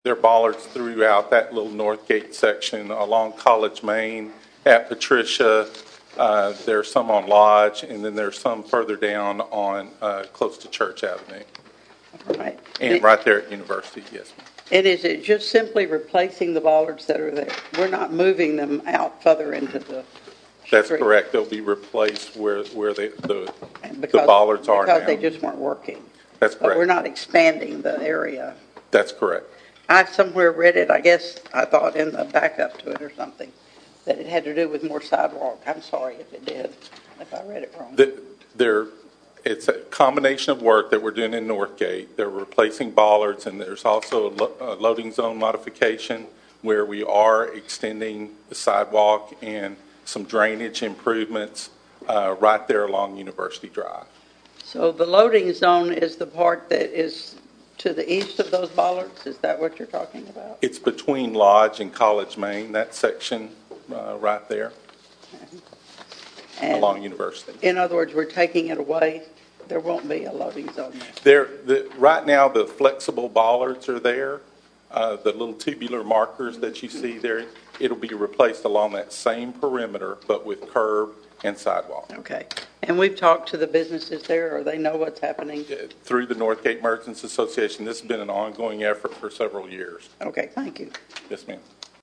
There are bollards throughout that little Northgate section along College Main, at Patricia. There's some on Lodge, and then there's some further down on close to Church Avenue. Right. And right there at University, yes, ma'am. And is it just simply replacing the bollards that are there? We're not moving them out further into the That's street. correct. They'll be replaced where the bollards are now. Because they just weren't working. That's But correct. we're not expanding the area. That's correct. I somewhere read it, I guess, I thought in the backup to it or something, that it had to do with more sidewalk. I'm sorry if it did, if I read it wrong. It's a combination of work that we're doing in Northgate. They're replacing bollards, and there's also a loading zone modification where we are extending the sidewalk and some drainage improvements right there along University Drive. So the loading zone is the part that is to the east of those bollards? Is that what you're talking about? It's between Lodge and College Main, that section right there. And along University. In other words, we're taking it away. There won't be a loading zone there. Right now, the flexible bollards are there. The little tubular markers that you see there, it'll be replaced along that same perimeter, but with curb and sidewalk. Okay. And we've talked to the businesses there, or they know what's happening? Through the Northgate Merchants Association, this has been an ongoing effort for several years. Okay, thank you. Yes, ma'am.